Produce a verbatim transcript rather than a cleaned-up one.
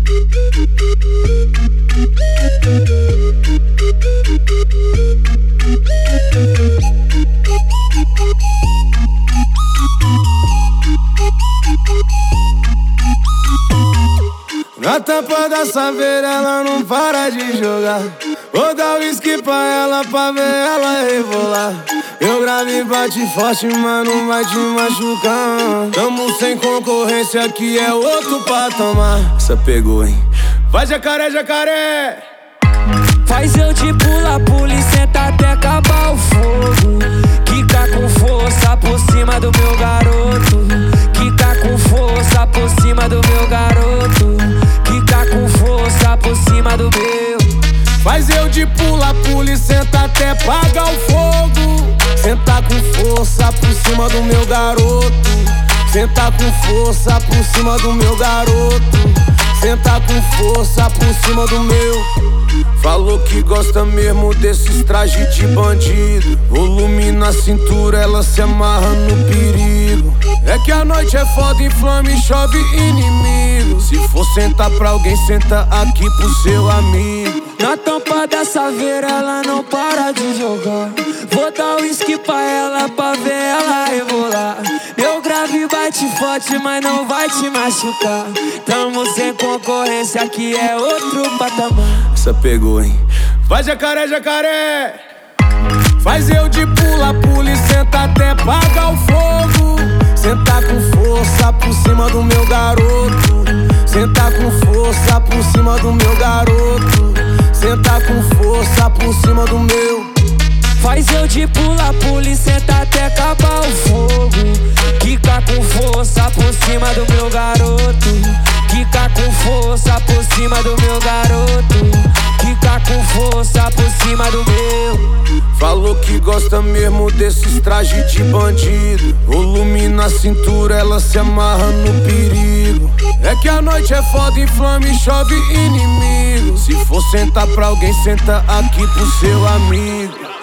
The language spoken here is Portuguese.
Na tampa da saveira ela não para de jogar. Vou dar uísque pra ela pra ver ela rebolar. Meu grave bate forte, mas não vai te machucar. Tamo sem concorrência, aqui é outro patamar. Essa pegou, hein? Vai jacaré, jacaré! Faz eu te pula, pula e senta até acabar o fogo. Quica com força por cima do meu garoto. Quica com força por cima do meu garoto. Quica com força por cima do meu. Faz eu de pula, pula e senta até apagar o fogo. Senta com força por cima do meu garoto. Senta com força por cima do meu garoto. Senta com força por cima do meu. Falou que gosta mesmo desses trajes de bandido. Volume na cintura, ela se amarra no perigo. É que a noite é foda, inflama e chove inimigo. Se for sentar pra alguém, senta aqui pro seu amigo. Na tampa da saveira ela não para de jogar. Vou dar uísque pra ela pra ver ela rebolar. Meu grave bate forte, mas não vai te machucar. Tamo sem concorrência, aqui é outro patamar. Essa pegou, hein? Vai jacaré, jacaré! Faz eu de pula, pula e senta até apagar o fogo. Senta com força por cima do meu garoto. Senta com força por cima do meu garoto. Senta com força por cima do meu. Faz eu de pula, pula e senta até acabar o fogo. Quica com força por cima do meu garoto. Quica com força por cima do meu garoto. Quica com força por cima do meu. Falou que gosta mesmo desses trajes de bandido. Volume na cintura, ela se amarra no perigo. É que a noite é foda, inflama e chove inimigo. Se for sentar pra alguém, senta aqui pro seu amigo.